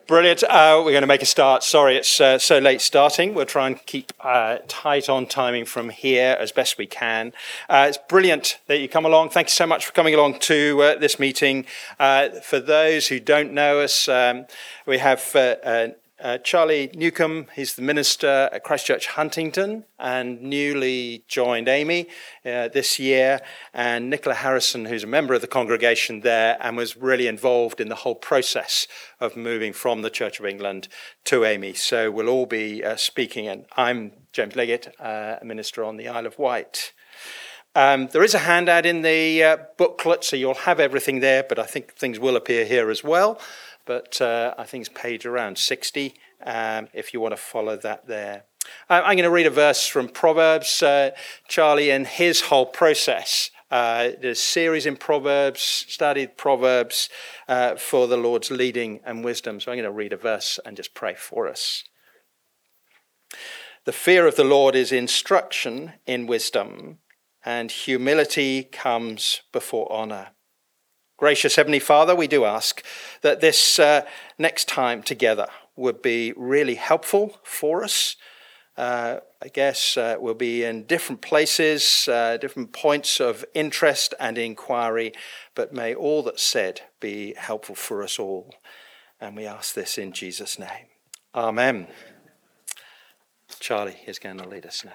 Brilliant. We're going to make a start. Sorry, it's so late starting. We'll try and keep tight on timing from here as best we can. It's brilliant that you come along. Thank you so much for coming along to this meeting. For those who don't know us, we have Charlie Newcomb. He's the minister at Christ Church Huntington and newly joined Amy this year, and Nicola Harrison, who's a member of the congregation there and was really involved in the whole process of moving from the Church of England to Amy. So we'll all be speaking, and I'm James Leggett, a minister on the Isle of Wight. There is a handout in the booklet, so you'll have everything there, but I think things will appear here as well. But I think it's page around 60, if you want to follow that there. I'm going to read a verse from Proverbs. Charlie, in his whole process, did a series in Proverbs, studied Proverbs for the Lord's leading and wisdom. So I'm going to read a verse and just pray for us. The fear of the Lord is instruction in wisdom, and humility comes before honour. Gracious Heavenly Father, we do ask that this next time together would be really helpful for us. I guess we'll be in different places, different points of interest and inquiry, but may all that's said be helpful for us all. And we ask this in Jesus' name. Amen. Charlie is going to lead us now.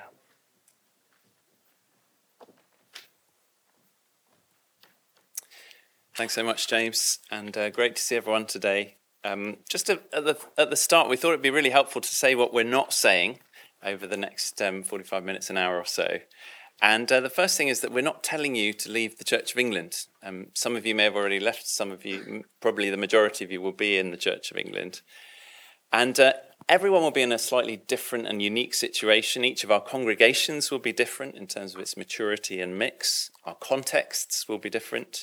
Thanks so much, James, and great to see everyone today. Just at the start, we thought it'd be really helpful to say what we're not saying over the next 45 minutes, an hour or so. And the first thing is that we're not telling you to leave the Church of England. Some of you may have already left, some of you, probably the majority of you, will be in the Church of England. And everyone will be in a slightly different and unique situation. Each of our congregations will be different in terms of its maturity and mix. Our contexts will be different.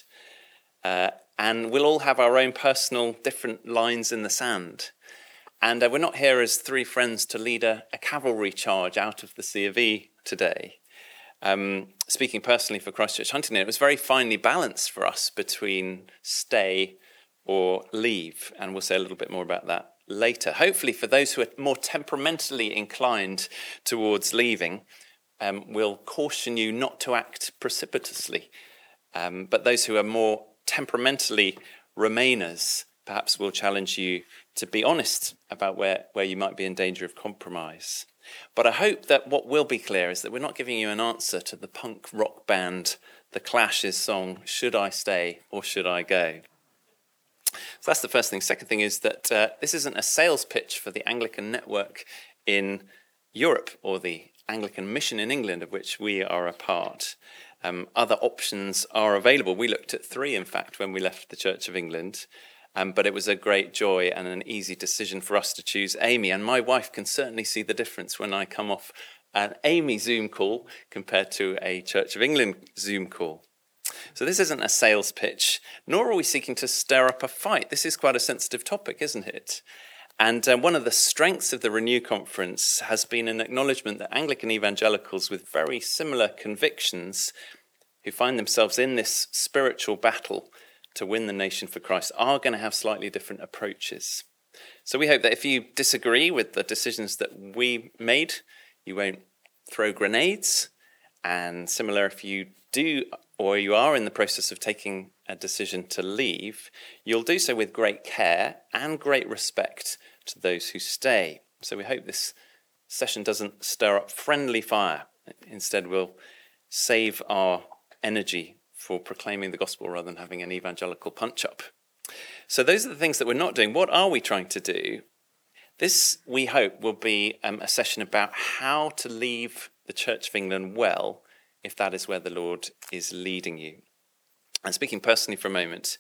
And we'll all have our own personal different lines in the sand. And we're not here as three friends to lead a cavalry charge out of the C of E today. Speaking personally for Christ Church Huntington, it was very finely balanced for us between stay or leave. And we'll say a little bit more about that later. Hopefully for those who are more temperamentally inclined towards leaving, we'll caution you not to act precipitously. But those who are more temperamentally remainers, perhaps will challenge you to be honest about where you might be in danger of compromise. But I hope that what will be clear is that we're not giving you an answer to the punk rock band The Clash's song, Should I Stay or Should I Go? So that's the first thing. Second thing is that this isn't a sales pitch for the Anglican network in Europe or the Anglican mission in England, of which we are a part. Other options are available. We looked at 3, in fact, when we left the Church of England, but it was a great joy and an easy decision for us to choose Amy. And my wife can certainly see the difference when I come off an Amy Zoom call compared to a Church of England Zoom call. So this isn't a sales pitch, nor are we seeking to stir up a fight. This is quite a sensitive topic, isn't it? And one of the strengths of the Renew Conference has been an acknowledgement that Anglican evangelicals with very similar convictions who find themselves in this spiritual battle to win the nation for Christ are going to have slightly different approaches. So we hope that if you disagree with the decisions that we made, you won't throw grenades. And similar, if you do or you are in the process of taking a decision to leave, you'll do so with great care and great respect to those who stay. So we hope this session doesn't stir up friendly fire. Instead, we'll save our energy for proclaiming the gospel rather than having an evangelical punch-up. So those are the things that we're not doing. What are we trying to do? This, we hope, will be a session about how to leave the Church of England well, if that is where the Lord is leading you. And speaking personally for a moment,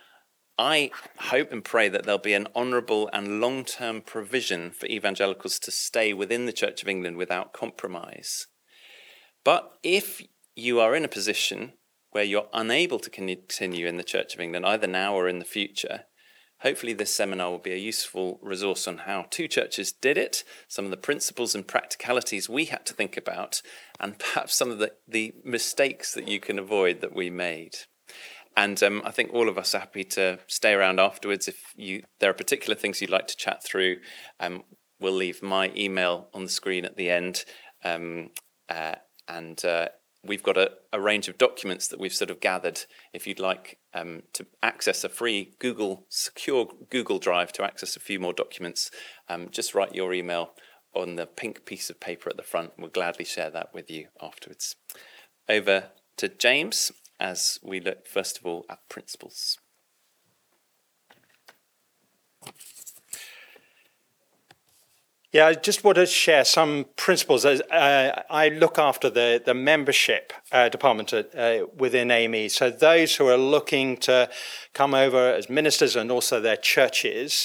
I hope and pray that there'll be an honourable and long-term provision for evangelicals to stay within the Church of England without compromise. But if you are in a position where you're unable to continue in the Church of England, either now or in the future, hopefully this seminar will be a useful resource on how 2 churches did it, some of the principles and practicalities we had to think about, and perhaps some of the mistakes that you can avoid that we made. And I think all of us are happy to stay around afterwards. If there are particular things you'd like to chat through, we'll leave my email on the screen at the end. We've got a range of documents that we've sort of gathered. If you'd like to access a free secure Google Drive to access a few more documents, just write your email on the pink piece of paper at the front. We'll gladly share that with you afterwards. Over to James as we look first of all at principles. Yeah, I just want to share some principles. I look after the membership department within AME. So those who are looking to come over as ministers and also their churches.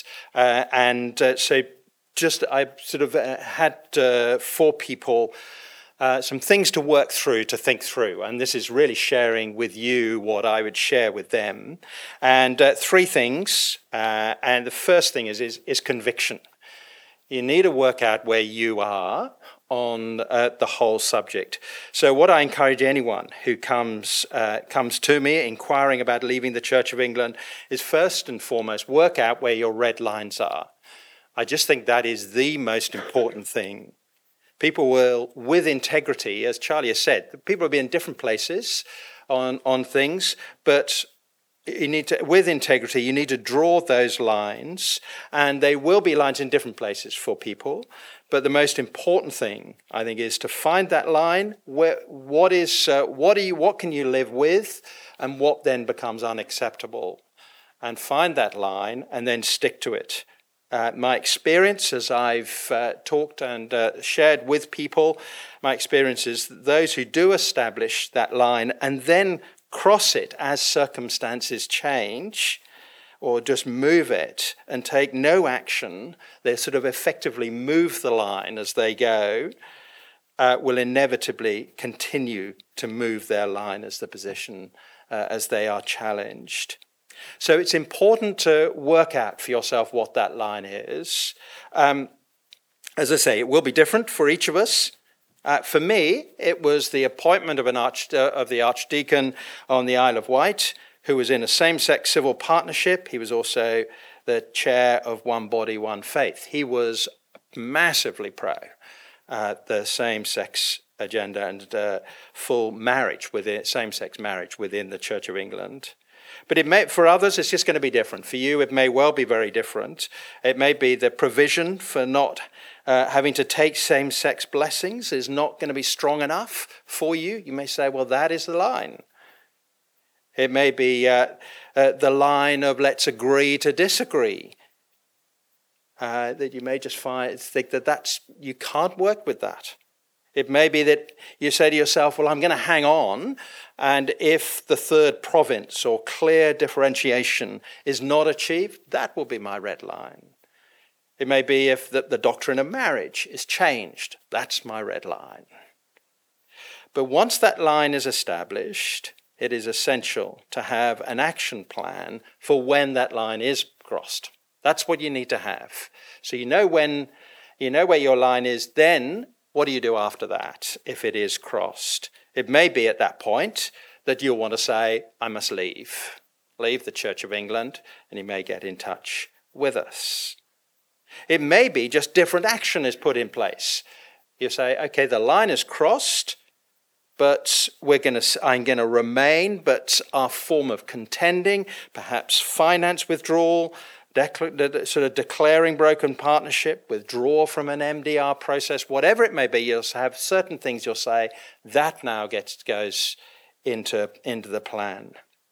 So I sort of had for people some things to work through, to think through. And this is really sharing with you what I would share with them. And three things. And the first thing is conviction. You need to work out where you are on the whole subject. So what I encourage anyone who comes to me inquiring about leaving the Church of England is first and foremost, work out where your red lines are. I just think that is the most important thing. People will, with integrity, as Charlie has said, people will be in different places on things, but with integrity, you need to draw those lines, and they will be lines in different places for people. But the most important thing, I think, is to find that line. What can you live with, and what then becomes unacceptable, and find that line and then stick to it. My experience, as I've talked and shared with people, my experience is that those who do establish that line and then cross it as circumstances change, or just move it and take no action, they sort of effectively move the line as they go, will inevitably continue to move their line as the position as they are challenged. So it's important to work out for yourself what that line is. As I say, it will be different for each of us. For me, it was the appointment of the Archdeacon on the Isle of Wight, who was in a same-sex civil partnership. He was also the chair of One Body, One Faith. He was massively pro the same-sex agenda and full marriage same-sex marriage within the Church of England. But for others, it's just going to be different. For you, it may well be very different. It may be the provision for not having to take same-sex blessings is not going to be strong enough for you. You may say, well, that is the line. It may be the line of let's agree to disagree. That you may just think that you can't work with that. It may be that you say to yourself, well, I'm going to hang on, and if the third province or clear differentiation is not achieved, that will be my red line. It may be if the doctrine of marriage is changed, that's my red line. But once that line is established, it is essential to have an action plan for when that line is crossed. That's what you need to have. So you know where your line is, then what do you do after that if it is crossed? It may be at that point that you'll want to say, I must leave the Church of England, and you may get in touch with us. It may be just different action is put in place. You say, okay, the line is crossed, but I'm going to remain, but our form of contending, perhaps finance withdrawal, sort of declaring broken partnership, withdraw from an MDR process, whatever it may be, you'll have certain things you'll say, that now goes into the plan.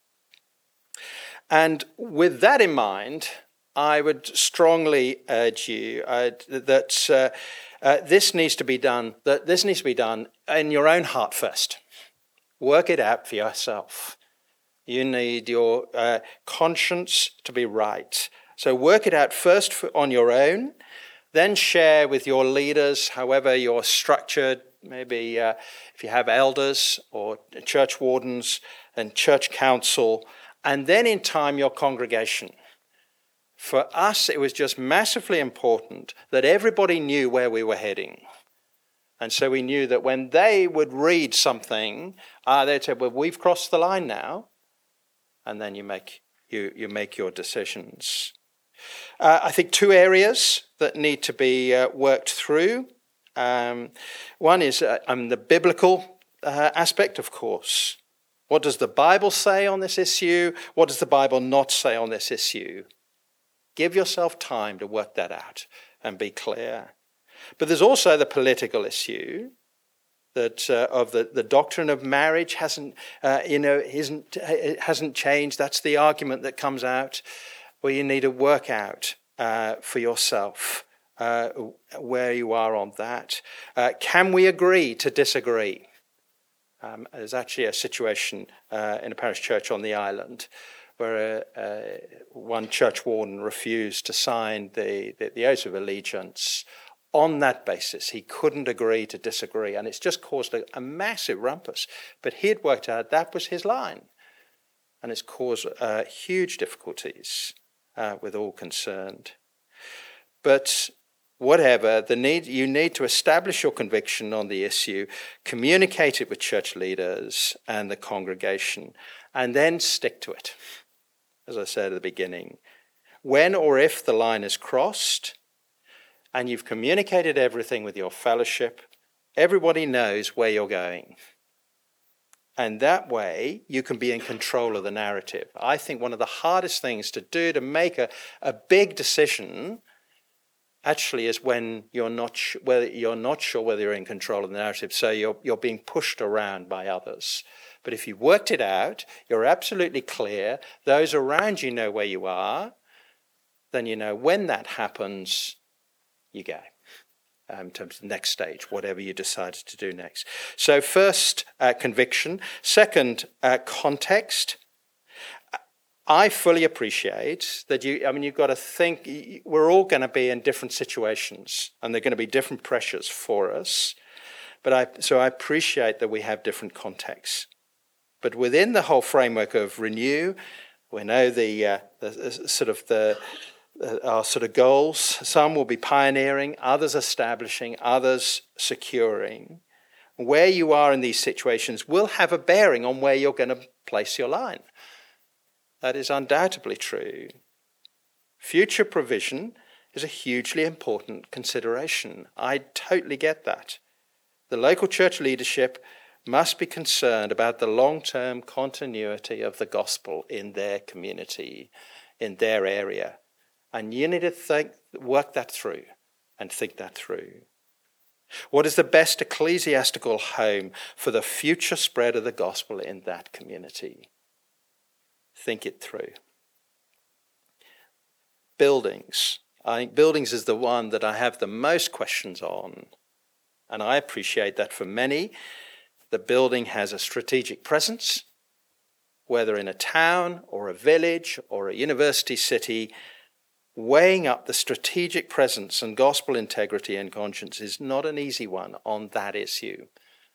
And with that in mind, I would strongly urge you that this needs to be done in your own heart first. Work it out for yourself. You need your conscience to be right. So work it out first on your own, then share with your leaders, however you're structured, maybe if you have elders or church wardens and church council, and then in time your congregation. For us, it was just massively important that everybody knew where we were heading. And so we knew that when they would read something, they'd say, well, we've crossed the line now. and then you make your decisions. I think two areas that need to be worked through. One is the biblical aspect, of course. What does the Bible say on this issue? What does the Bible not say on this issue? Give yourself time to work that out and be clear. But there's also the political issue that of the doctrine of marriage hasn't changed. That's the argument that comes out, where you need to work out for yourself where you are on that. Can we agree to disagree? There's actually a situation in a parish church on the island where one church warden refused to sign the oath of allegiance. On that basis, he couldn't agree to disagree, and it's just caused a massive rumpus. But he had worked out that was his line, and it's caused huge difficulties with all concerned. But whatever, you need to establish your conviction on the issue, communicate it with church leaders and the congregation, and then stick to it, as I said at the beginning. When or if the line is crossed, and you've communicated everything with your fellowship, everybody knows where you're going. And that way, you can be in control of the narrative. I think one of the hardest things to do to make a big decision actually is when you're not sure whether you're in control of the narrative, so you're being pushed around by others. But if you've worked it out, you're absolutely clear, those around you know where you are, then you know when that happens, you go. In terms of the next stage, whatever you decided to do next. So first, conviction. Second, context. I fully appreciate that you've got to think, we're all going to be in different situations, and there are going to be different pressures for us. So I appreciate that we have different contexts. But within the whole framework of Renew, we know our sort of goals. Some will be pioneering, others establishing, others securing. Where you are in these situations will have a bearing on where you're going to place your line. That is undoubtedly true. Future provision is a hugely important consideration. I totally get that. The local church leadership must be concerned about the long-term continuity of the gospel in their community, in their area. And you need to work that through and think that through. What is the best ecclesiastical home for the future spread of the gospel in that community? Think it through. Buildings. I think buildings is the one that I have the most questions on. And I appreciate that for many, the building has a strategic presence, whether in a town or a village or a university city. Weighing up the strategic presence and gospel integrity and conscience is not an easy one on that issue.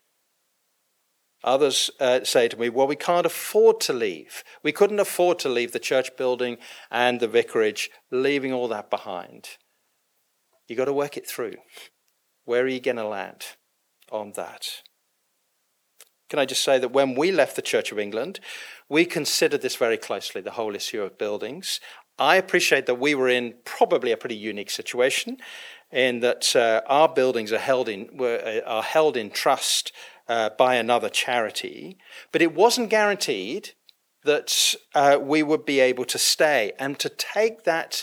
Others say to me, well, we can't afford to leave. We couldn't afford to leave the church building and the vicarage, leaving all that behind. You've got to work it through. Where are you going to land on that? Can I just say that when we left the Church of England, we considered this very closely, the whole issue of buildings. I appreciate that we were in probably a pretty unique situation in that our buildings are held in trust by another charity, but it wasn't guaranteed that we would be able to stay. And to take that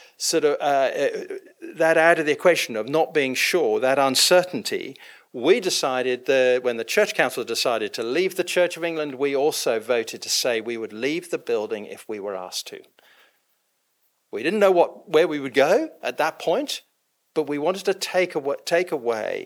that out of the equation of not being sure, that uncertainty, we decided when the Church Council decided to leave the Church of England, we also voted to say we would leave the building if we were asked to. We didn't know where we would go at that point, but we wanted to take away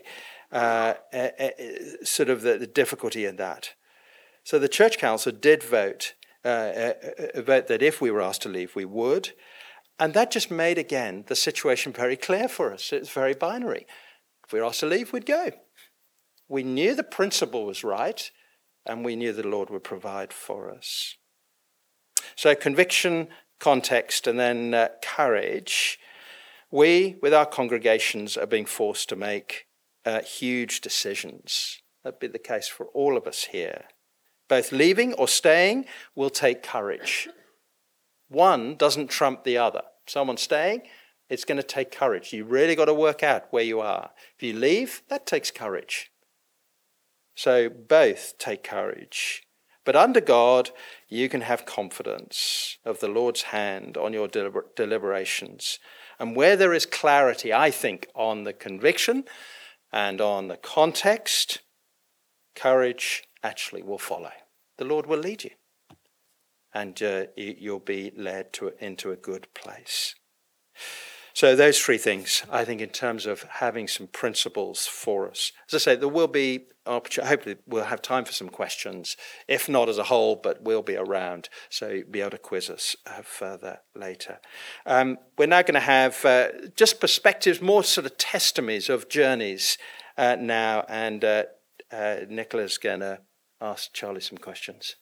the difficulty in that. So the Church Council did vote that if we were asked to leave, we would. And that just made, again, the situation very clear for us. It's very binary. If we were asked to leave, we'd go. We knew the principle was right, and we knew the Lord would provide for us. So conviction, context, and then courage. We, with our congregations, are being forced to make huge decisions. That'd be the case for all of us here. both leaving or staying will take courage. One doesn't trump the other. Someone staying, it's going to take courage. You really got to work out where you are. If you leave, that takes courage. So both take courage. But under God, you can have confidence of the Lord's hand on your deliberations. And where there is clarity, I think, on the conviction and on the context, courage actually will follow. The Lord will lead you. And you'll be led into a good place. So those three things, I think, in terms of having some principles for us. As I say, there will be hopefully we'll have time for some questions, if not as a whole, but we'll be around, so you'll be able to quiz us further later. We're now going to have just perspectives, more sort of testimonies of journeys now, and Nicola's going to ask Charlie some questions.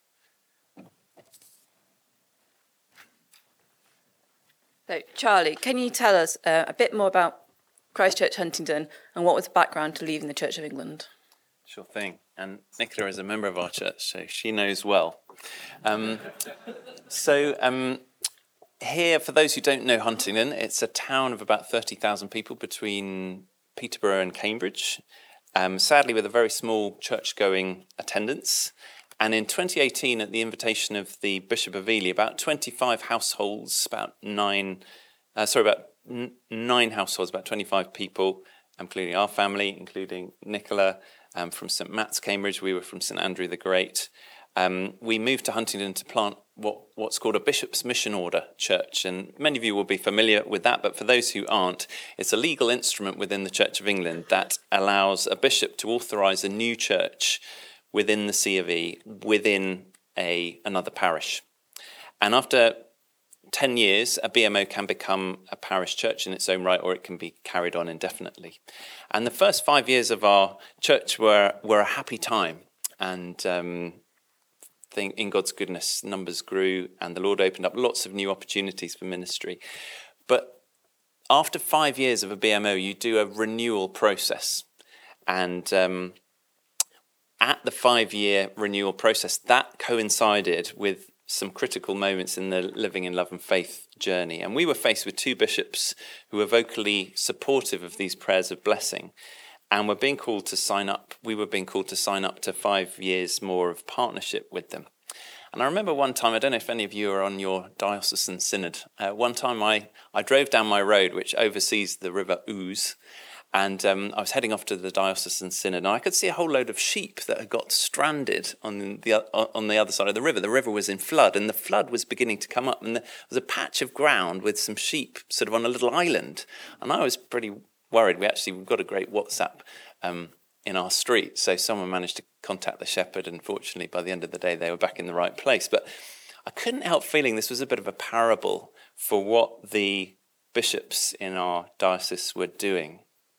So, Charlie, can you tell us a bit more about Christchurch Huntingdon and what was the background to leaving the Church of England? Sure thing. And Nicola is a member of our church, so she knows well. Here, for those who don't know Huntingdon, it's a town of about 30,000 people between Peterborough and Cambridge, sadly with a very small church-going attendance. And in 2018, at the invitation of the Bishop of Ely, about 25 households, about nine households, about 25 people, including our family, including Nicola from St Matt's, Cambridge. We were from St Andrew the Great. We moved to Huntingdon to plant what's called a Bishop's Mission Order church. And many of you will be familiar with that, but for those who aren't, it's a legal instrument within the Church of England that allows a bishop to authorise a new church within the C of E, within another parish. And after 10 years, a BMO can become a parish church in its own right, or it can be carried on indefinitely. And the first 5 years of our church were a happy time. And in God's goodness, numbers grew, and the Lord opened up lots of new opportunities for ministry. But after 5 years of a BMO, you do a renewal process. And at the 5-year renewal process, that coincided with some critical moments in the Living in Love and Faith journey. And we were faced with two bishops who were vocally supportive of these prayers of blessing, and were being called to sign up. We were being called to sign up to 5 years more of partnership with them. And I remember one time, I don't know if any of you are on your diocesan synod, one time I drove down my road, which oversees the River Ouse, and I was heading off to the diocesan synod, and I could see a whole load of sheep that had got stranded on the other side of the river. The river was in flood, and the flood was beginning to come up, and there was a patch of ground with some sheep sort of on a little island. And I was pretty worried. We've got a great WhatsApp in our street, so someone managed to contact the shepherd, and fortunately by the end of the day they were back in the right place. But I couldn't help feeling this was a bit of a parable for what the bishops in our diocese were doing.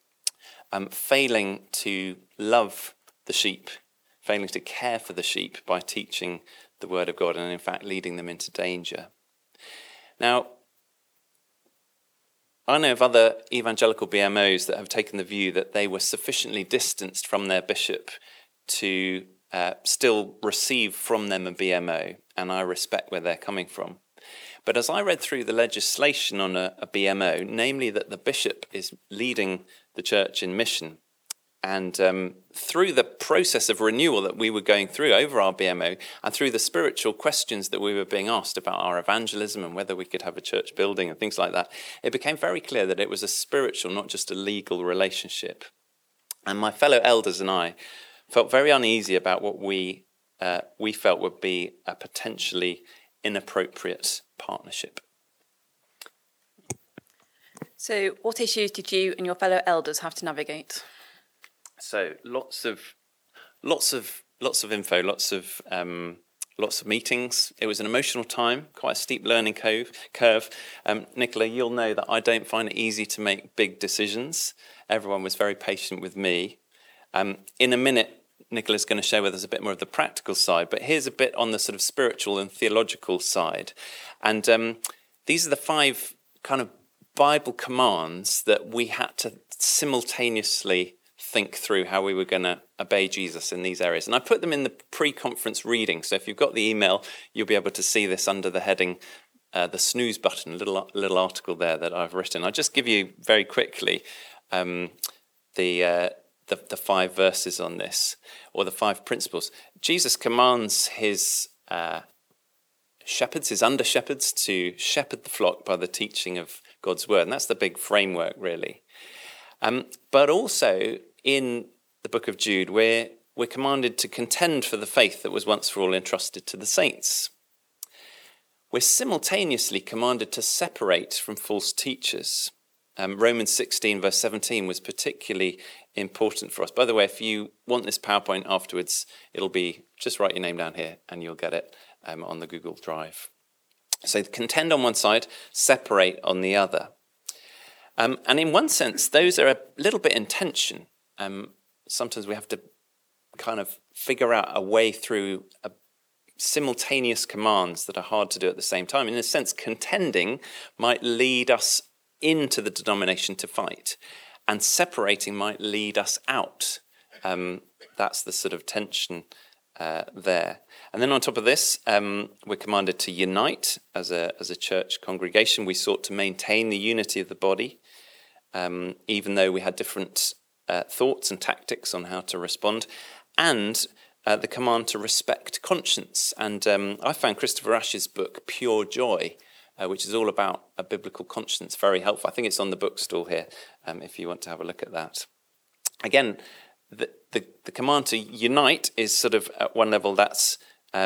Failing to love the sheep, failing to care for the sheep by teaching the word of God, and in fact leading them into danger. Now, I know of other evangelical BMOs that have taken the view that they were sufficiently distanced from their bishop to still receive from them a BMO, and I respect where they're coming from. But as I read through the legislation on a BMO, namely that the bishop is leading the church in mission, and through the process of renewal that we were going through over our BMO, and through the spiritual questions that we were being asked about our evangelism and whether we could have a church building and things like that, it became very clear that it was a spiritual, not just a legal relationship. And my fellow elders and I felt very uneasy about what we felt would be a potentially inappropriate partnership. So what issues did you and your fellow elders have to navigate? So lots of info, lots of meetings. It was an emotional time, quite a steep learning curve. Nicola, you'll know that I don't find it easy to make big decisions. Everyone was very patient with me. In a minute, Nicola's going to share with us a bit more of the practical side, but here's a bit on the sort of spiritual and theological side. And these are the 5 kind of Bible commands that we had to simultaneously think through how we were going to obey Jesus in these areas. And I put them in the pre-conference reading. So if you've got the email, you'll be able to see this under the heading, the snooze button, a little article there that I've written. I'll just give you very quickly the 5 verses on this, or the 5 principles. Jesus commands his shepherds, his under-shepherds, to shepherd the flock by the teaching of God's word. And that's the big framework, really. But also, in the book of Jude, we're commanded to contend for the faith that was once for all entrusted to the saints. We're simultaneously commanded to separate from false teachers. Romans 16, verse 17 was particularly important for us. By the way, if you want this PowerPoint afterwards, it'll be, just write your name down here and you'll get it on the Google Drive. So contend on one side, separate on the other. And in one sense, those are a little bit in tension. Sometimes we have to kind of figure out a way through simultaneous commands that are hard to do at the same time. In a sense, contending might lead us into the denomination to fight, and separating might lead us out. That's the sort of tension there. And then on top of this, we're commanded to unite as a church congregation. We sought to maintain the unity of the body, even though we had different thoughts and tactics on how to respond, and the command to respect conscience. And I found Christopher Ash's book, Pure Joy, which is all about a biblical conscience, very helpful. I think it's on the bookstall here, if you want to have a look at that. Again, the command to unite is sort of at one level that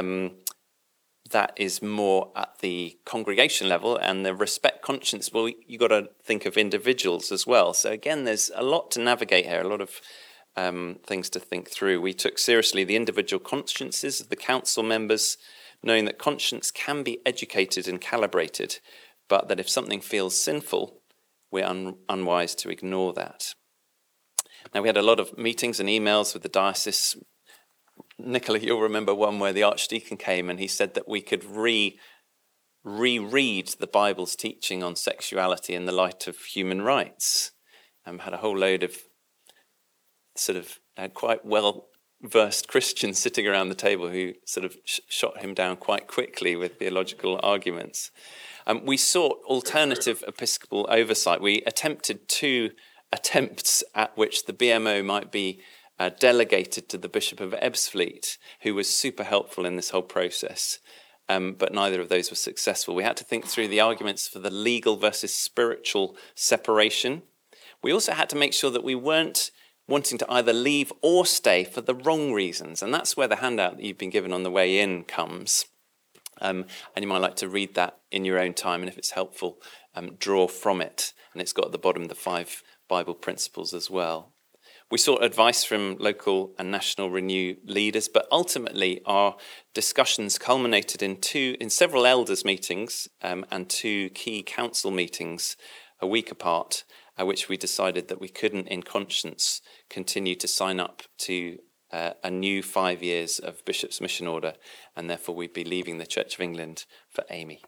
is more at the congregation level, and the respect conscience, well, you got to think of individuals as well. So again, there's a lot to navigate here, a lot of things to think through. We took seriously the individual consciences of the council members, knowing that conscience can be educated and calibrated, but that if something feels sinful, we're unwise to ignore that. Now, we had a lot of meetings and emails with the diocese. Nicola, you'll remember one where the Archdeacon came and he said that we could reread the Bible's teaching on sexuality in the light of human rights. Had a whole load of sort of quite well-versed Christians sitting around the table who sort of shot him down quite quickly with theological arguments. We sought alternative episcopal oversight. We attempted 2 attempts at which the BMO might be delegated to the Bishop of Ebbsfleet, who was super helpful in this whole process, but neither of those were successful. We had to think through the arguments for the legal versus spiritual separation. We also had to make sure that we weren't wanting to either leave or stay for the wrong reasons, and that's where the handout that you've been given on the way in comes. And you might like to read that in your own time, and if it's helpful, draw from it. And it's got at the bottom the 5 Bible principles as well. We sought advice from local and national Renew leaders, but ultimately our discussions culminated in several elders' meetings and 2 key council meetings a week apart, at which we decided that we couldn't, in conscience, continue to sign up to a new 5 years of Bishop's Mission Order, and therefore we'd be leaving the Church of England for AME.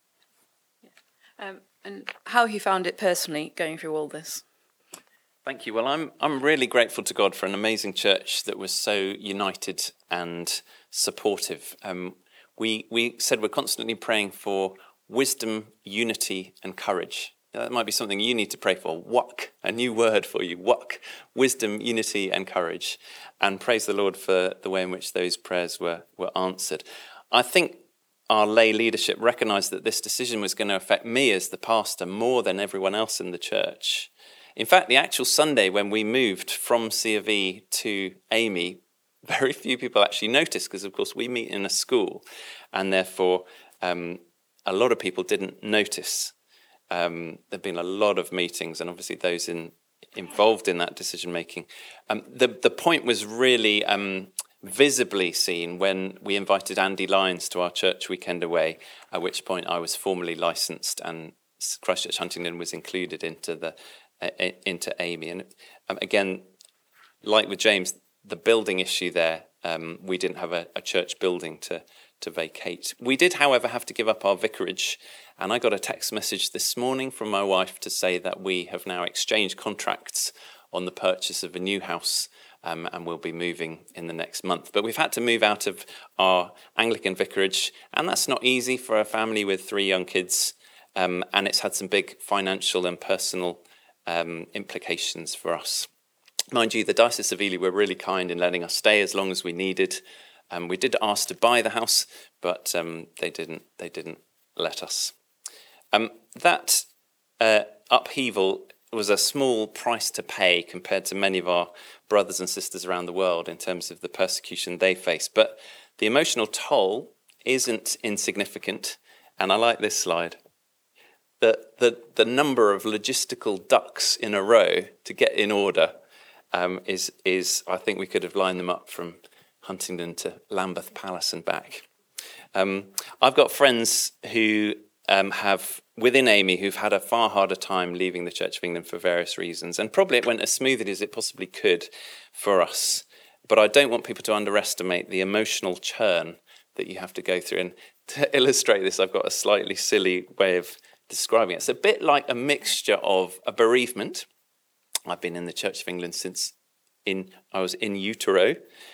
And how have you found it personally going through all this? Thank you. Well, I'm really grateful to God for an amazing church that was so united and supportive. We said we're constantly praying for wisdom, unity, and courage. That might be something you need to pray for. WUC, a new word for you. WUC, wisdom, unity, and courage. And praise the Lord for the way in which those prayers were answered. I think our lay leadership recognised that this decision was going to affect me as the pastor more than everyone else in the church. In fact, the actual Sunday when we moved from C of E to AME, very few people actually noticed, because of course we meet in a school, and therefore a lot of people didn't notice. There've been a lot of meetings, and obviously those involved in that decision making. The point was really visibly seen when we invited Andy Lyons to our church weekend away, at which point I was formally licensed and Christ Church Huntingdon was included into AME. And again, like with James, the building issue there, we didn't have a church building to vacate. We did, however, have to give up our vicarage, and I got a text message this morning from my wife to say that we have now exchanged contracts on the purchase of a new house, and we'll be moving in the next month. But we've had to move out of our Anglican vicarage, and that's not easy for a family with 3 young kids, and it's had some big financial and personal implications for us. Mind you, the Diocese of Ely were really kind in letting us stay as long as we needed. We did ask to buy the house, but they didn't let us. That upheaval was a small price to pay compared to many of our brothers and sisters around the world in terms of the persecution they face. But the emotional toll isn't insignificant, and I like this slide. The number of logistical ducks in a row to get in order is I think we could have lined them up from Huntingdon to Lambeth Palace and back. I've got friends who have, within AME, who've had a far harder time leaving the Church of England for various reasons, and probably it went as smoothly as it possibly could for us. But I don't want people to underestimate the emotional churn that you have to go through. And to illustrate this, I've got a slightly silly way of describing it. It's a bit like a mixture of a bereavement. I've been in the Church of England since I was in utero.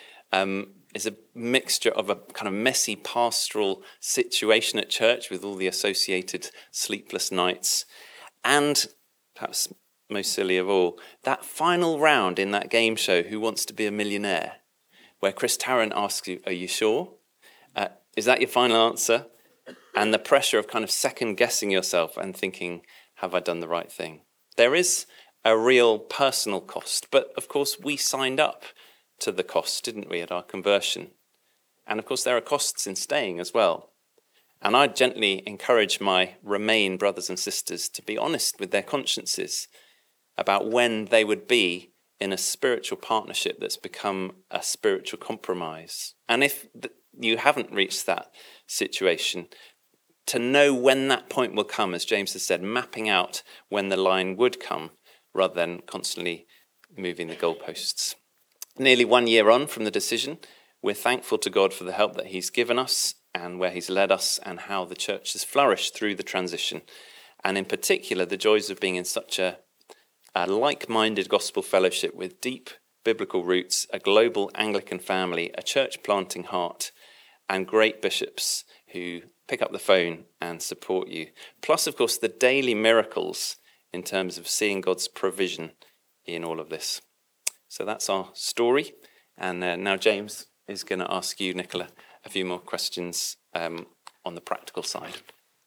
It's a mixture of a kind of messy pastoral situation at church with all the associated sleepless nights, and perhaps most silly of all, that final round in that game show, Who Wants to Be a Millionaire, where Chris Tarrant asks you, are you sure? Is that your final answer? And the pressure of kind of second guessing yourself and thinking, have I done the right thing? There is a real personal cost, but of course we signed up to the cost, didn't we, at our conversion? And of course there are costs in staying as well. And I gently encourage my Remain brothers and sisters to be honest with their consciences about when they would be in a spiritual partnership that's become a spiritual compromise. And if you haven't reached that situation, to know when that point will come, as James has said, mapping out when the line would come rather than constantly moving the goalposts. Nearly 1 year on from the decision, we're thankful to God for the help that he's given us and where he's led us and how the church has flourished through the transition. And in particular, the joys of being in such a like-minded gospel fellowship with deep biblical roots, a global Anglican family, a church planting heart, and great bishops who pick up the phone and support you. Plus, of course, the daily miracles in terms of seeing God's provision in all of this. So that's our story. And now James is going to ask you, Nicola, a few more questions on the practical side.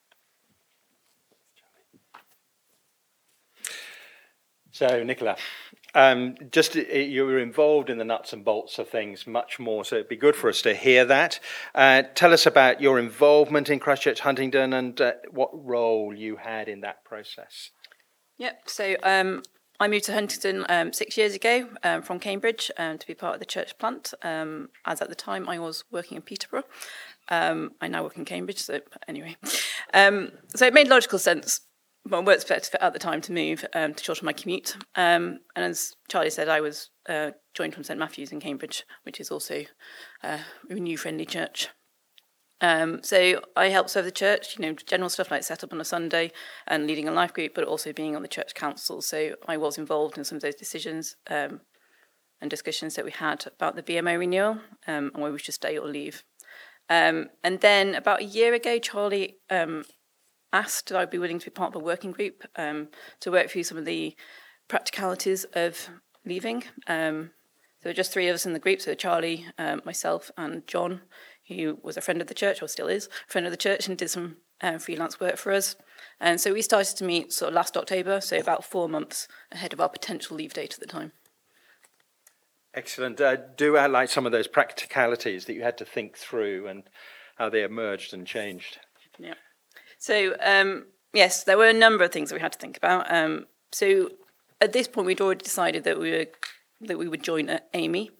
So, Nicola, you were involved in the nuts and bolts of things much more, so it'd be good for us to hear that. Tell us about your involvement in Christ Church Huntingdon and what role you had in that process. Yep, so I moved to Huntingdon 6 years ago from Cambridge to be part of the church plant, as at the time I was working in Peterborough. I now work in Cambridge, so anyway. So it made logical sense from a work perspective at the time to move to shorten my commute. And as Charlie said, I was joined from St Matthew's in Cambridge, which is also a Renew-friendly church. So I helped serve the church, general stuff like set up on a Sunday and leading a life group, but also being on the church council. So I was involved in some of those decisions and discussions that we had about the BMO renewal and whether we should stay or leave. And then about a year ago, Charlie asked if I'd be willing to be part of a working group to work through some of the practicalities of leaving. There were just 3 of us in the group, so Charlie, myself and John, who was a friend of the church, or still is, a friend of the church, and did some freelance work for us. And so we started to meet sort of last October, so about 4 months ahead of our potential leave date at the time. Excellent. Do outline some of those practicalities that you had to think through and how they emerged and changed. Yeah. So, yes, there were a number of things that we had to think about. So at this point, we'd already decided that we would join AME.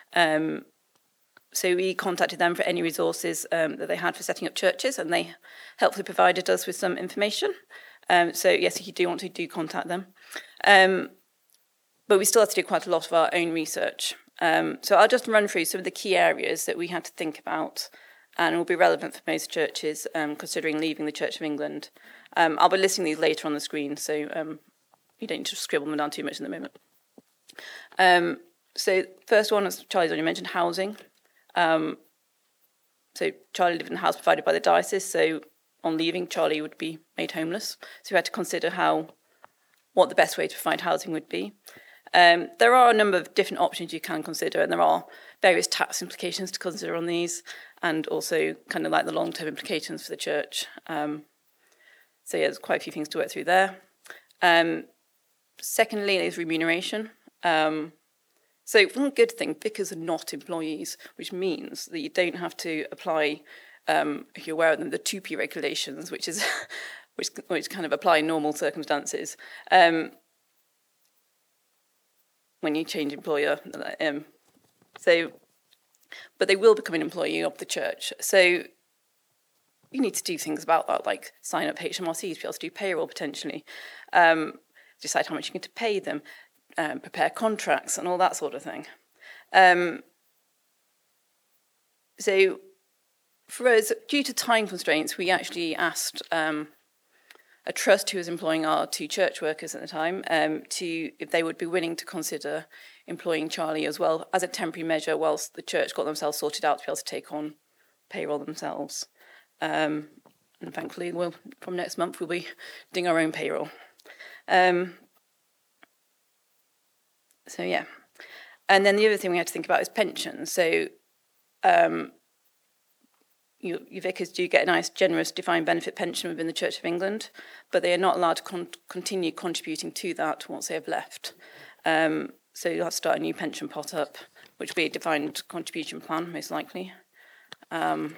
So we contacted them for any resources that they had for setting up churches, and they helpfully provided us with some information. So yes, if you do want to, do contact them. But we still have to do quite a lot of our own research. So I'll just run through some of the key areas that we had to think about and will be relevant for most churches considering leaving the Church of England. I'll be listing these later on the screen, so you don't need to scribble them down too much in the moment. So first one, as Charlie's already mentioned, housing. So Charlie lived in a house provided by the diocese, so on leaving, Charlie would be made homeless. So we had to consider what the best way to find housing would be. There are a number of different options you can consider, and there are various tax implications to consider on these, and also kind of like the long-term implications for the church. So yeah, there's quite a few things to work through there. Secondly, is remuneration. So one good thing, vicars are not employees, which means that you don't have to apply, if you're aware of them, the 2P regulations, which kind of apply in normal circumstances. When you change employer. But they will become an employee of the church. So you need to do things about that, like sign up HMRCs, be able to do payroll potentially, decide how much you're going to pay them, prepare contracts and all that sort of thing. So for us, due to time constraints, we actually asked a trust who was employing our 2 church workers at the time if they would be willing to consider employing Charlie as well as a temporary measure whilst the church got themselves sorted out to be able to take on payroll themselves. And thankfully, from next month, we'll be doing our own payroll. So yeah. And then the other thing we had to think about is pensions. So your vicars do get a nice, generous, defined benefit pension within the Church of England, but they are not allowed to continue contributing to that once they have left. So you'll have to start a new pension pot up, which will be a defined contribution plan, most likely. And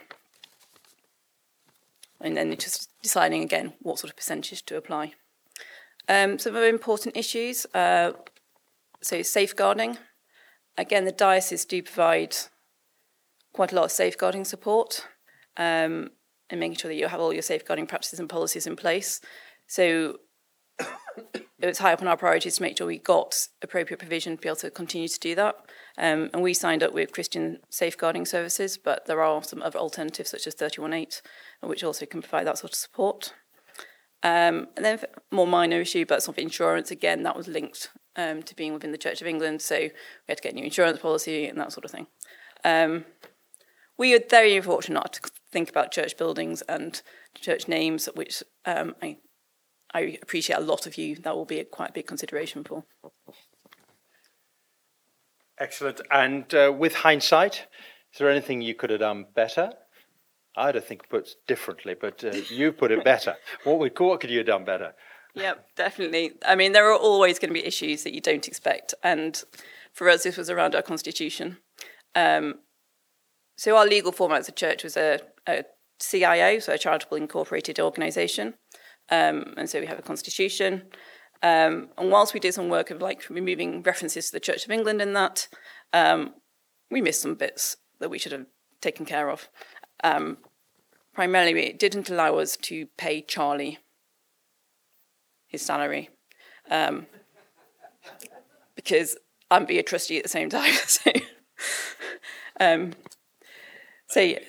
then just deciding, again, what sort of percentage to apply. Some very important issues. So safeguarding. Again, the diocese do provide quite a lot of safeguarding support and making sure that you have all your safeguarding practices and policies in place. So it was high up on our priorities to make sure we got appropriate provision to be able to continue to do that. And we signed up with Christian Safeguarding Services, but there are some other alternatives such as 31.8, which also can provide that sort of support. And then more minor issue, but sort of insurance, again, that was linked to being within the Church of England, so we had to get a new insurance policy and that sort of thing. We are very fortunate not to think about church buildings and church names, which I appreciate a lot of you, that will be quite a big consideration for. Excellent. And with hindsight, is there anything you could have done better? I don't think put differently, but you put it better. What could you have done better? Yep, definitely. I mean, there are always going to be issues that you don't expect. And for us, this was around our constitution. So our legal format as a church was a CIO, so a charitable incorporated organisation. And so we have a constitution. And whilst we did some work of like removing references to the Church of England in that, we missed some bits that we should have taken care of. Primarily, it didn't allow us to pay Charlie his salary because I'm be a trustee at the same time. So yeah,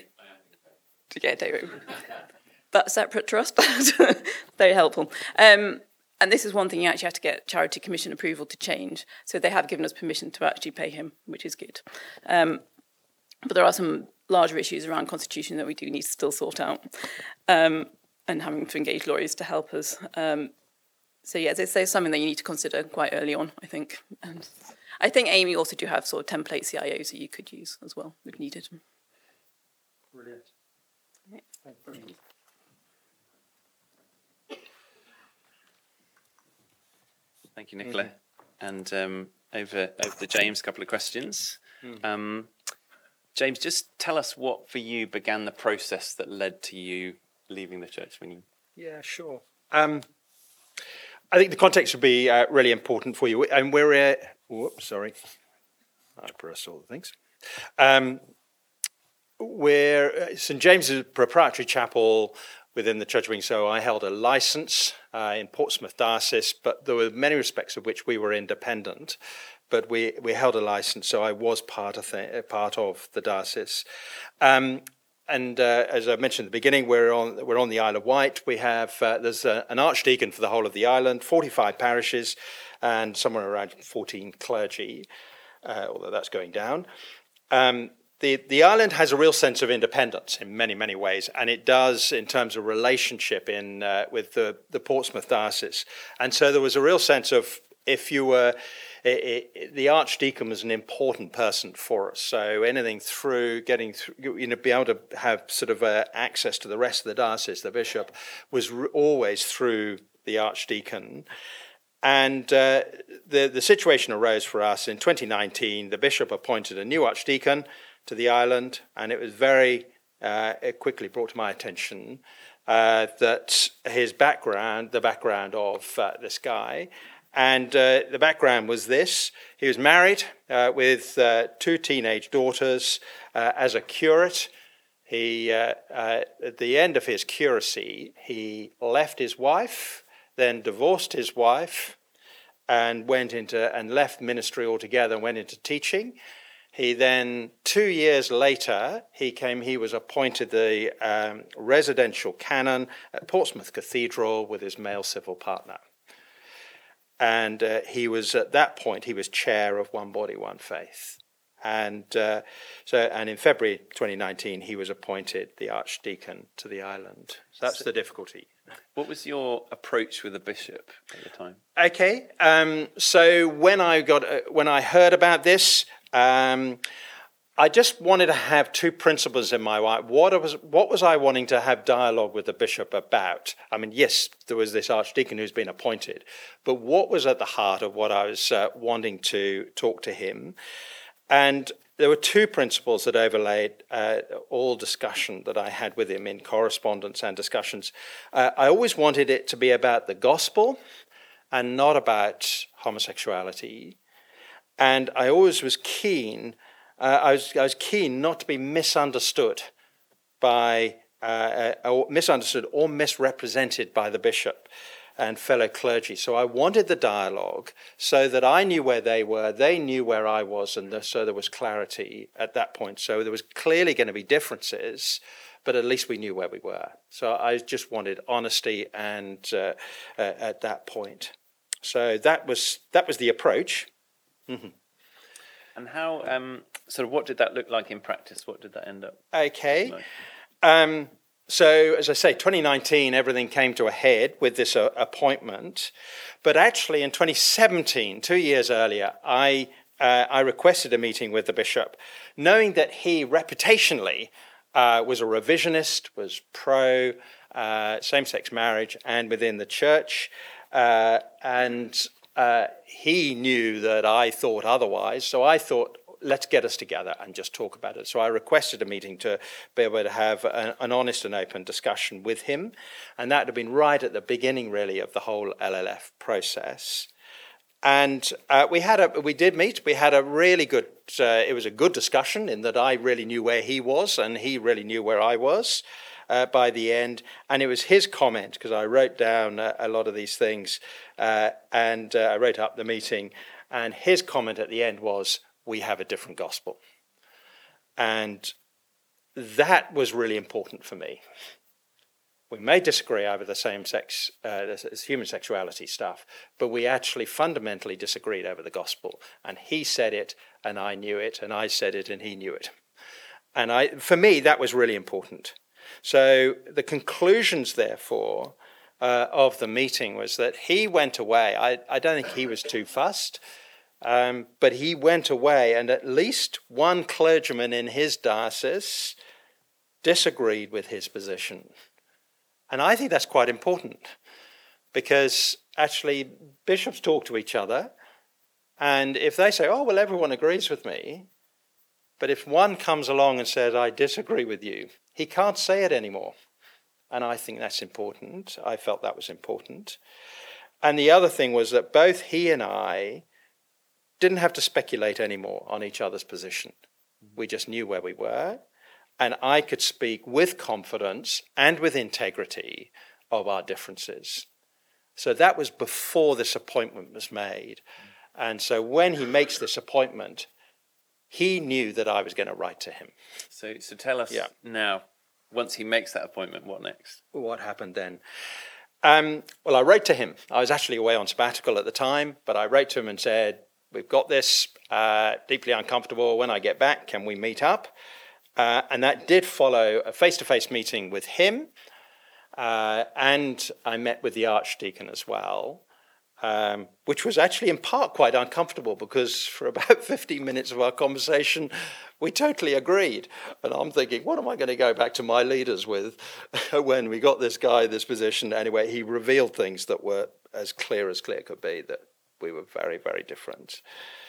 that separate trust, very helpful. And this is one thing you actually have to get Charity Commission approval to change. So they have given us permission to actually pay him, which is good. But there are some larger issues around constitution that we do need to still sort out, and having to engage lawyers to help us. So yeah, there's something that you need to consider quite early on, I think. And I think Amy also do have sort of template CIOs that you could use as well if needed. Brilliant. Yeah. Thank you, Nicola. And over to James, a couple of questions. James, just tell us what for you began the process that led to you leaving the Church of England. Yeah, sure. I think the context would be really important for you. And we're I press all the things. We're St James's is a proprietary chapel within the Church of England, so I held a license in Portsmouth Diocese, but there were many respects of which we were independent. But we held a license, so I was part of the diocese. And as I mentioned at the beginning, we're on the Isle of Wight. We have there's an archdeacon for the whole of the island, 45 parishes, and somewhere around 14 clergy, although that's going down. The island has a real sense of independence in many, many ways, and it does in terms of relationship with the Portsmouth diocese. And so there was a real sense of, if you were, the archdeacon was an important person for us. So anything getting through, be able to have sort of access to the rest of the diocese, the bishop, was always through the archdeacon. And the situation arose for us in 2019. The bishop appointed a new archdeacon to the island, and it was it quickly brought to my attention that his background, the background of this guy, and the background was this: he was married with 2 teenage daughters. As a curate, he at the end of his curacy, he left his wife, then divorced his wife, and left ministry altogether and went into teaching. He then, 2 years later, he was appointed the residential canon at Portsmouth Cathedral with his male civil partner. And at that point, he was chair of One Body, One Faith. And in February 2019, he was appointed the archdeacon to the island. So that's the difficulty. What was your approach with the bishop at the time? Okay, so when I heard about this, I just wanted to have 2 principles in my mind. What was I wanting to have dialogue with the bishop about? I mean, yes, there was this archdeacon who's been appointed, but what was at the heart of what I was wanting to talk to him? And there were 2 principles that overlaid all discussion that I had with him in correspondence and discussions. I always wanted it to be about the gospel and not about homosexuality. And I always was keen, I was keen not to be misunderstood or misrepresented by the bishop and fellow clergy. So I wanted the dialogue so that I knew where they were, they knew where I was, and so there was clarity at that point. So there was clearly going to be differences, but at least we knew where we were. So I just wanted honesty and at that point. So that was the approach. Mm-hmm. And how, what did that look like in practice? What did that end up Okay. like? So, as I say, 2019, everything came to a head with this appointment. But actually, in 2017, 2 years earlier, I requested a meeting with the bishop, knowing that he reputationally was a revisionist, was pro same-sex marriage and within the church. He knew that I thought otherwise, so I thought, let's get us together and just talk about it. So I requested a meeting to be able to have an honest and open discussion with him, and that had been right at the beginning, really, of the whole LLF process. And we did meet. We had a really good, it was a good discussion in that I really knew where he was and he really knew where I was. By the end, and it was his comment, because I wrote down a lot of these things, and I wrote up the meeting, and his comment at the end was, "We have a different gospel." And that was really important for me. We may disagree over the same-sex, human sexuality stuff, but we actually fundamentally disagreed over the gospel. And he said it, and I knew it, and I said it, and he knew it. And for me, that was really important. So the conclusions, therefore, of the meeting was that he went away. I don't think he was too fussed, but he went away, and at least one clergyman in his diocese disagreed with his position. And I think that's quite important, because actually bishops talk to each other, and if they say, oh, well, everyone agrees with me, but if one comes along and says, I disagree with you, he can't say it anymore. And I think that's important. I felt that was important. And the other thing was that both he and I didn't have to speculate anymore on each other's position. We just knew where we were, and I could speak with confidence and with integrity of our differences. So that was before this appointment was made. And so when he makes this appointment, he knew that I was going to write to him. So tell us now, once he makes that appointment, what next? What happened then? Well, I wrote to him. I was actually away on sabbatical at the time, but I wrote to him and said, we've got this, deeply uncomfortable. When I get back, can we meet up? And that did follow a face-to-face meeting with him, and I met with the Archdeacon as well, which was actually in part quite uncomfortable because for about 15 minutes of our conversation, we totally agreed. And I'm thinking, what am I going to go back to my leaders with when we got this guy, this position? Anyway, he revealed things that were as clear could be, that we were very, very different.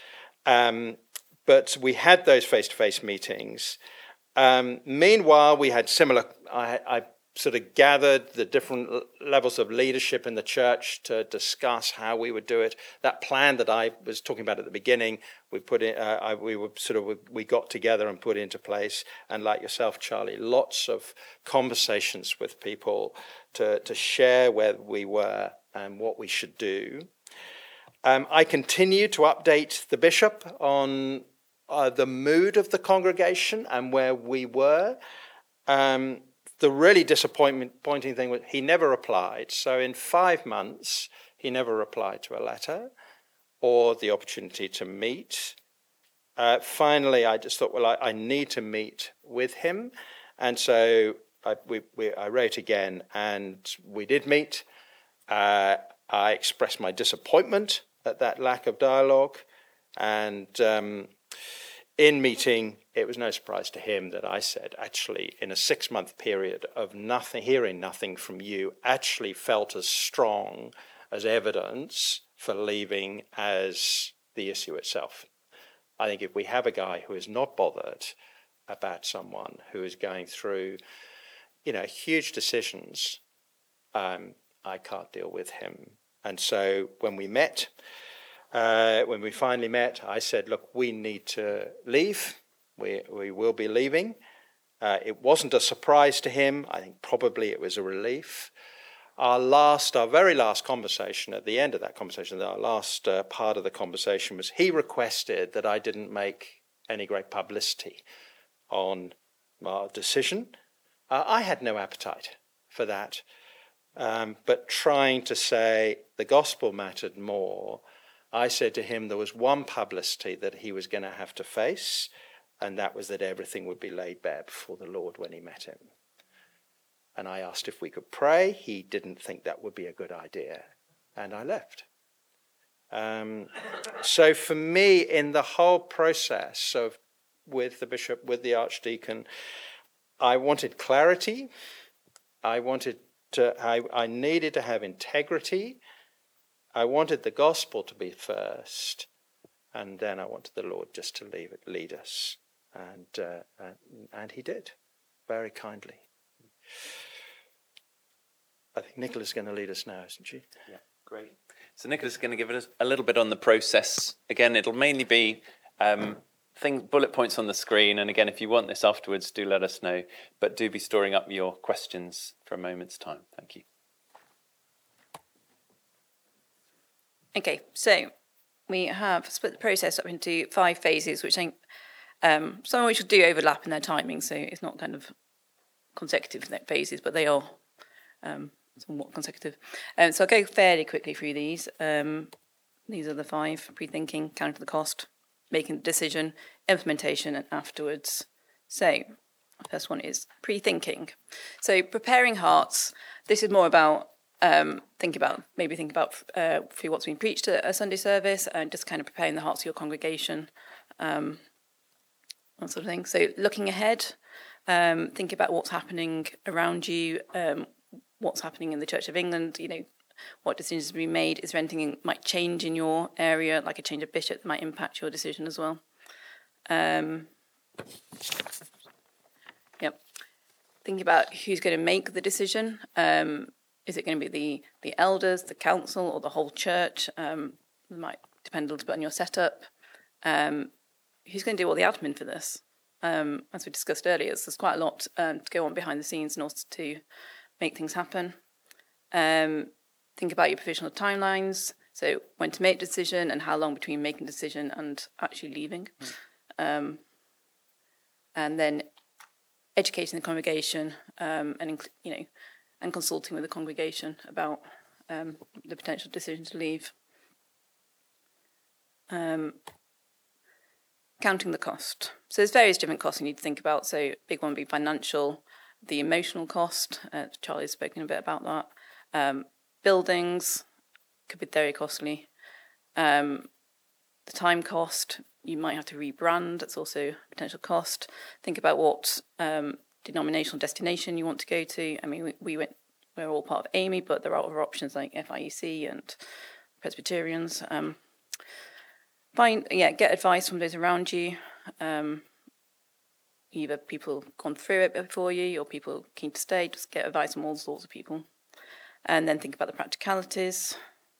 But we had those face-to-face meetings. Meanwhile, we had similar, I sort of gathered the different levels of leadership in the church to discuss how we would do it. That plan that I was talking about at the beginning, we got together and put into place. And like yourself, Charlie, lots of conversations with people to share where we were and what we should do. I continued to update the bishop on the mood of the congregation and where we were. The really disappointing thing was he never replied. So in 5 months, he never replied to a letter or the opportunity to meet. Finally, I just thought, well, I need to meet with him. And so I wrote again, and we did meet. I expressed my disappointment at that lack of dialogue. And in meeting, it was no surprise to him that I said, actually, in a 6-month period of hearing nothing from you, actually felt as strong as evidence for leaving as the issue itself. I think if we have a guy who is not bothered about someone who is going through, huge decisions, I can't deal with him. And so when we finally met, I said, look, we need to leave. We will be leaving. It wasn't a surprise to him. I think probably it was a relief. Our very last conversation, at the end of that conversation, our last part of the conversation was he requested that I didn't make any great publicity on our decision. I had no appetite for that. But trying to say the gospel mattered more, I said to him there was one publicity that he was going to have to face, and that was that everything would be laid bare before the Lord when he met him. And I asked if we could pray. He didn't think that would be a good idea, and I left. So for me, in the whole process with the bishop, with the archdeacon, I wanted clarity. I needed to have integrity. I wanted the gospel to be first, and then I wanted the Lord just to lead us, and he did, very kindly. I think Nicola's is going to lead us now, isn't she? Yeah, great. So Nicola's is going to give us a little bit on the process. Again, it'll mainly be bullet points on the screen, and again, if you want this afterwards, do let us know, but do be storing up your questions for a moment's time. Thank you. Okay, so we have split the process up into 5 phases, which I think some of which do overlap in their timing, so it's not kind of consecutive phases, but they are somewhat consecutive. So I'll go fairly quickly through these. These are the 5: pre-thinking, counting the cost, making the decision, implementation, and afterwards. So the first one is pre-thinking. So preparing hearts. This is more about think about through what's been preached at a Sunday service and just kind of preparing the hearts of your congregation, that sort of thing. So looking ahead, think about what's happening around you, what's happening in the Church of England, what decisions have been made. Is there anything that might change in your area, like a change of bishop that might impact your decision as well? Thinking about who's going to make the decision. Is it going to be the elders, the council, or the whole church? It might depend a little bit on your setup. Who's going to do all the admin for this? As we discussed earlier, there's quite a lot to go on behind the scenes in order to make things happen. Think about your provisional timelines. So when to make a decision and how long between making a decision and actually leaving. And then educating the congregation and consulting with the congregation about the potential decision to leave. Counting the cost. So there's various different costs you need to think about. So big one would be financial, the emotional cost. Charlie's spoken a bit about that. Buildings could be very costly. The time cost, you might have to rebrand. That's also a potential cost. Think about what denominational destination you want to go to. I mean, we're all part of AME, but there are other options like FIEC and Presbyterians. Get advice from those around you. Either people gone through it before you or people keen to stay. Just get advice from all sorts of people. And then think about the practicalities.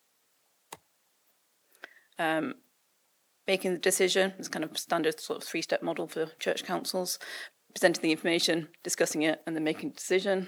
Making the decision is kind of standard sort of 3-step model for church councils. Presenting the information, discussing it, and then making a decision.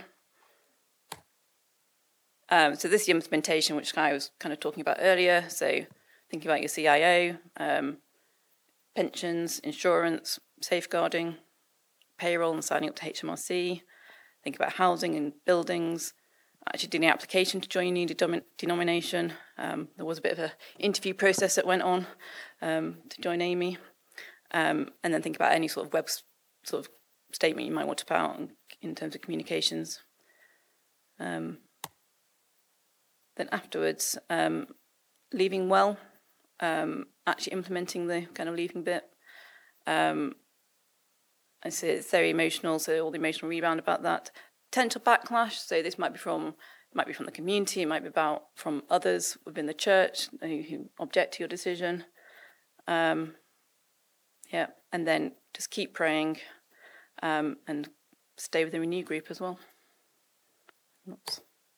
So this is the implementation, which I was kind of talking about earlier. So thinking about your CIO, pensions, insurance, safeguarding, payroll and signing up to HMRC. Think about housing and buildings. Actually doing the application to join your new denomination. There was a bit of an interview process that went on to join AME. And then think about any sort of web sort of statement you might want to put out in terms of communications. Then afterwards, leaving well, actually implementing the kind of leaving bit. I say it's very emotional, so all the emotional rebound about that. Potential backlash, so this might be from the community, it might be from others within the church who object to your decision. And then just keep praying and stay within a new group as well. Oops.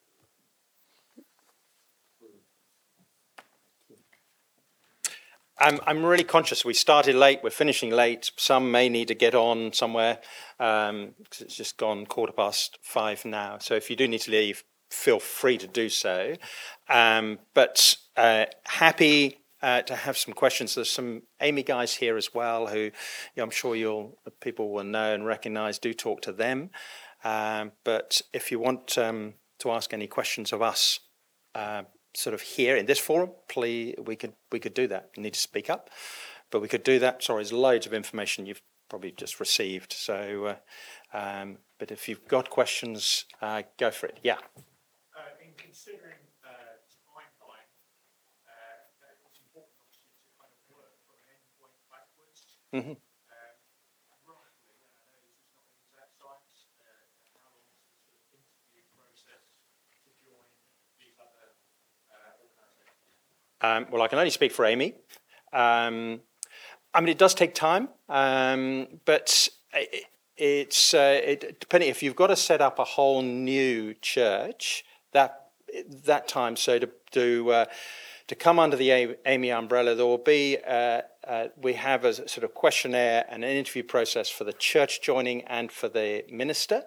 I'm really conscious we started late, we're finishing late. Some may need to get on somewhere because it's just gone 5:15 now. So if you do need to leave, feel free to do so. But happy to have some questions. There's some AME guys here as well who I'm sure people will know and recognise. Do talk to them. But if you want to ask any questions of us, sort of here in this forum, please, we could do that. You need to speak up, but we could do that. Sorry, there's loads of information you've probably just received. So, but if you've got questions, go for it. Yeah. In considering timeline, it's important obviously to kind of work from an end point backwards. Mm-hmm. Roughly, and I know this is not an exact science, how long is the sort of interview process to join these other organisations? Well, I can only speak for Amy. I mean, it does take time, but it's depending if you've got to set up a whole new church. That time, so to come under the Amy umbrella, there will be we have a sort of questionnaire and an interview process for the church joining and for the minister.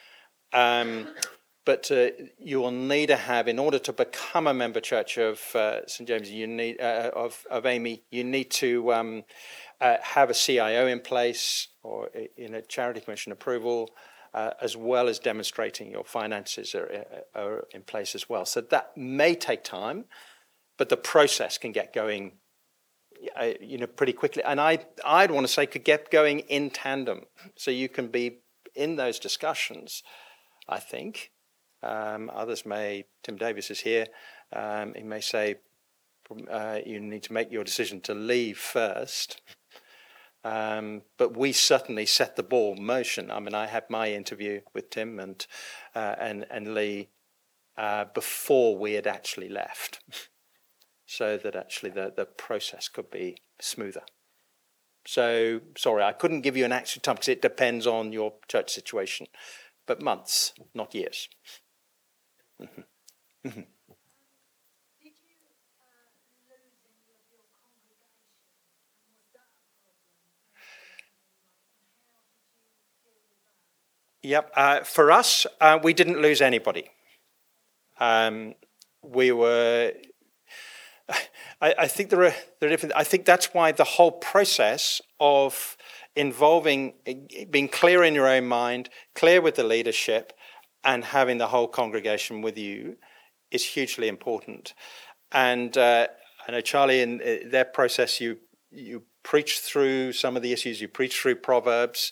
But you will need to have, in order to become a member church of St James, you need of Amy, you need to have a CIO in place or in a charity commission approval, as well as demonstrating your finances are in place as well. So that may take time, but the process can get going, pretty quickly. And I'd want to say could get going in tandem, so you can be in those discussions. I think. Others may, Tim Davis is here, he may say you need to make your decision to leave first. But we certainly set the ball in motion. I mean, I had my interview with Tim and Lee before we had actually left, so that actually the process could be smoother. So, sorry, I couldn't give you an actual time because it depends on your church situation, but months, not years. Mm-hmm. Mm-hmm. Did you lose any of your congregation, and was that a problem? And how did you deal with that? Yep. For us, we didn't lose anybody. We were I think there are different. I think that's why the whole process of involving, being clear in your own mind, clear with the leadership, and having the whole congregation with you is hugely important. And I know, Charlie, in their process, you preach through some of the issues. You preach through Proverbs.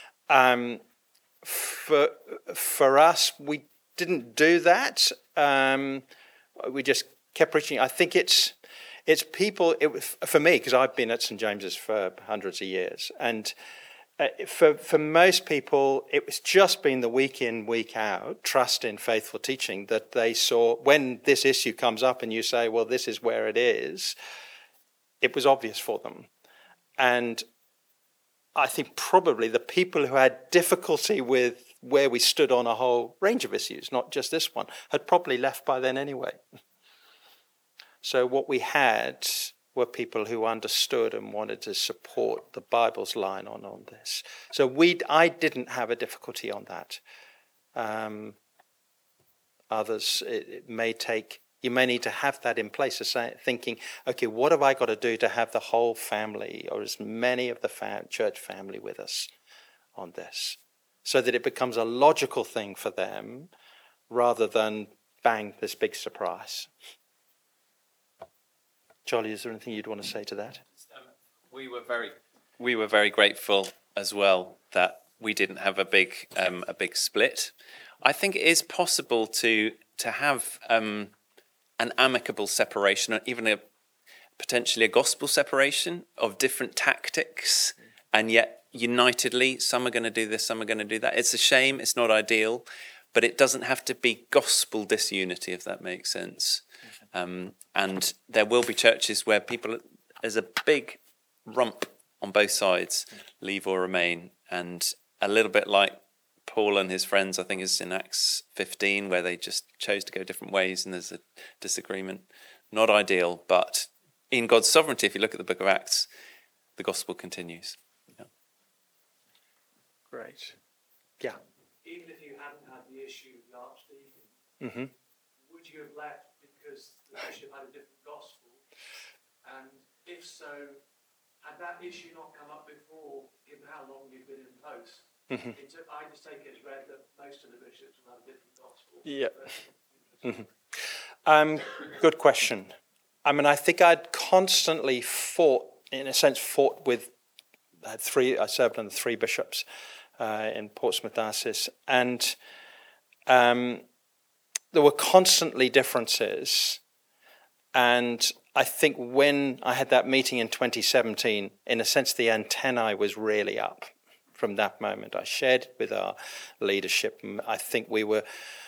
For us, we didn't do that. We just kept preaching. I think it's people. For me, because I've been at St James's for hundreds of years, and for most people, it was just been the week in, week out trust in faithful teaching that they saw. When this issue comes up, and you say, "Well, this is where it is," it was obvious for them, and I think probably the people who had difficulty with where we stood on a whole range of issues, not just this one, had probably left by then anyway. So what we had were people who understood and wanted to support the Bible's line on this. So I didn't have a difficulty on that. Others, you may need to have that in place, thinking, okay, what have I got to do to have the whole family, or as many of the church family with us on this, so that it becomes a logical thing for them rather than, bang, this big surprise. Charlie, is there anything you'd want to say to that? We were very grateful as well that we didn't have a big split. I think it is possible to have an amicable separation, or even potentially a gospel separation of different tactics, and yet unitedly, some are going to do this, some are going to do that. It's a shame, it's not ideal, but it doesn't have to be gospel disunity, if that makes sense. And there will be churches where there's a big rump on both sides, leave or remain, and a little bit like Paul and his friends, I think is in Acts 15, where they just chose to go different ways and there's a disagreement. Not ideal, but in God's sovereignty, if you look at the book of Acts, the gospel continues. Yeah. Great. Yeah. Even if you hadn't had the issue with the Archdeacon, Mm-hmm. would you have left because the bishop had a different gospel? And if so, had that issue not come up before, given how long you've been in post? Mm-hmm. I just take it as read that most of the bishops will have a different gospel. Yeah. Mm-hmm. Good question. I mean, I think I'd constantly fought with I served under 3 bishops in Portsmouth Diocese, and there were constantly differences. And I think when I had that meeting in 2017, in a sense, the antennae was really up from that moment. I shared it with our leadership, and I think we were,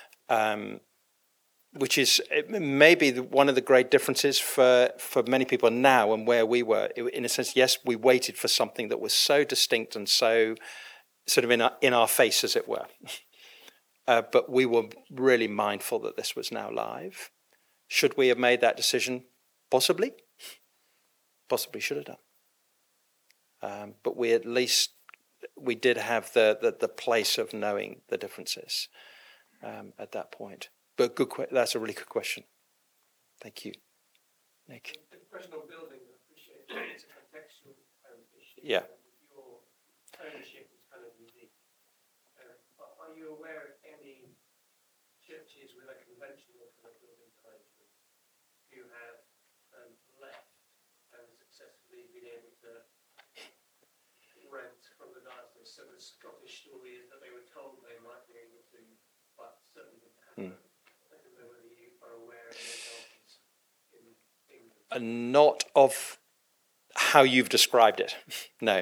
which is maybe one of the great differences for many people now and where we were. In a sense, yes, we waited for something that was so distinct and so sort of in our face, as it were. But we were really mindful that this was now live. Should we have made that decision? Possibly. Possibly should have done. But we did have the place of knowing the differences at that point. But that's a really good question. Thank you. Nick? The question on building, I appreciate it. It's a contextual issue. Yeah. Your ownership is kind of unique. Are you aware of any churches with a conventional kind of building arrangement who have left and successfully been able to rent from the diocese? So the Scottish story is that they were told they might be able to, but certainly didn't happen. I don't know whether you are aware of any examples in England. Not of how you've described it, no.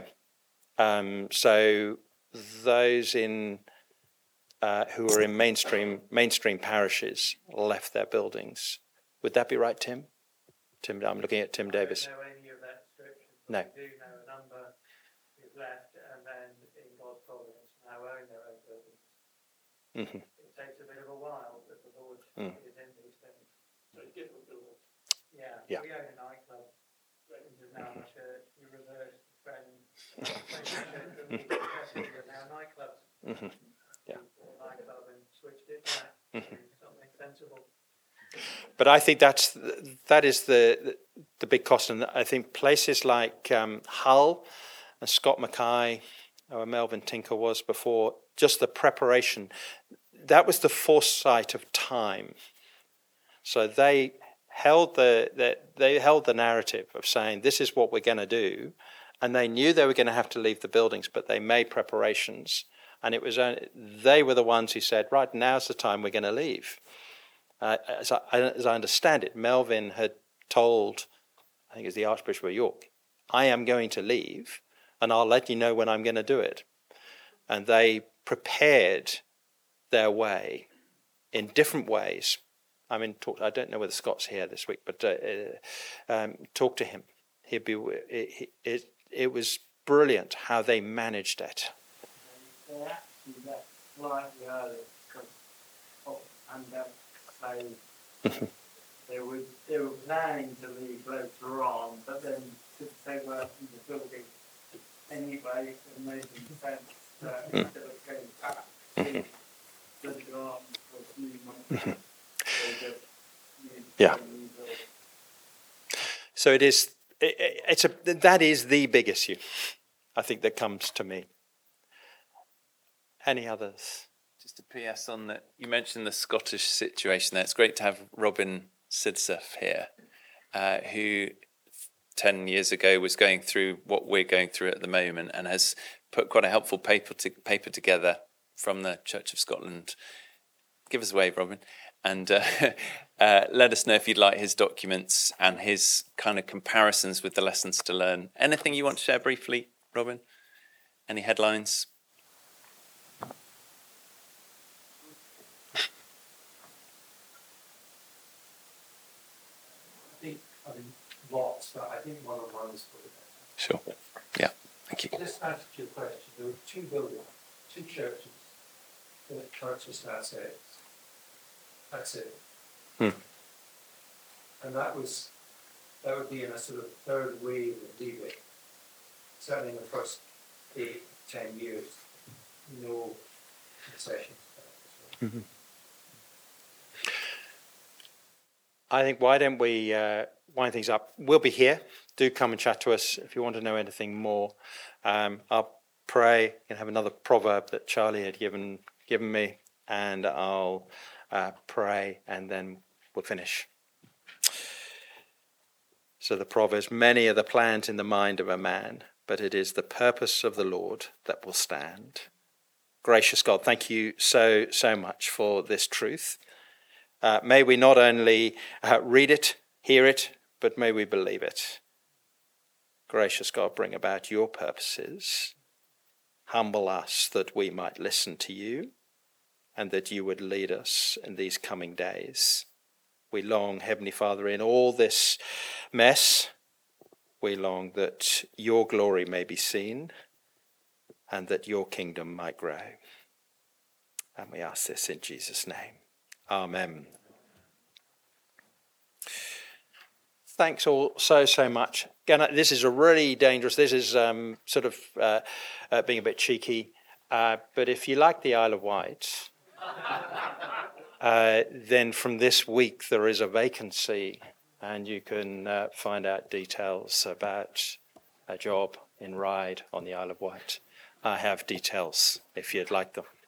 So those who are in mainstream parishes left their buildings. Would that be right, Tim? I'm looking at Tim Davis. I don't know any of that description. No. I do know a number who've left and then in God's providence now own their own buildings. Mm-hmm. It takes a bit of a while, but the Lord is in these things. So it's different buildings. Yeah. Yeah. We own a nightclub. Which is now a church. We reversed the trend. We're now nightclubs. Mm-hmm. Yeah. Nightclub and switched it back to something sensible. But I think that is the big cost. And I think places like Hull and Scott Mackay, or Melvin Tinker was before, just the preparation, that was the foresight of time. So they held the narrative of saying, this is what we're going to do. And they knew they were going to have to leave the buildings, but they made preparations. And it was they were the ones who said, right, now's the time we're going to leave. As I understand it, Melvin had told, I think it was the Archbishop of York, I am going to leave, and I'll let you know when I'm going to do it. And they prepared their way in different ways. I mean, I don't know whether Scott's here this week, but talk to him. It was brilliant how they managed it. They actually left slightly early because of the pandemic. So they were planning to leave later on, but then since they were in the building anyway, it made them sense that instead of going back, they lived on for a few months. They just needed Yeah. to rebuild. So that is the big issue, I think, that comes to me. Any others? Just a PS on that. You mentioned the Scottish situation there. It's great to have Robin Sidseth here, who 10 years ago was going through what we're going through at the moment and has put quite a helpful paper together from the Church of Scotland. Give us a wave, Robin. And let us know if you'd like his documents and his kind of comparisons with the lessons to learn. Anything you want to share briefly, Robin? Any headlines? I mean, lots, but I think one of them is for the best. Sure. Yeah, thank you. Just to answer your question, there were two buildings, two churches, that churches had said. That's it. Hmm. And that would be in a sort of third wave of leaving. Certainly in the first 8-10 years, no concessions. Mm-hmm. I think, why don't we wind things up? We'll be here. Do come and chat to us if you want to know anything more. I'll pray and have another proverb that Charlie had given me, and I'll pray, and then we'll finish. So the proverb is, many are the plans in the mind of a man, but it is the purpose of the Lord that will stand. Gracious God, thank you so much for this truth. May we not only read it, hear it, but may we believe it. Gracious God, bring about your purposes. Humble us that we might listen to you, and that you would lead us in these coming days. We long, Heavenly Father, in all this mess, we long that your glory may be seen and that your kingdom might grow. And we ask this in Jesus' name. Amen. Thanks all so much. Again, this is a really dangerous, this is sort of being a bit cheeky, but if you like the Isle of Wight, then from this week there is a vacancy, and you can find out details about a job in Ryde on the Isle of Wight. I have details if you'd like them.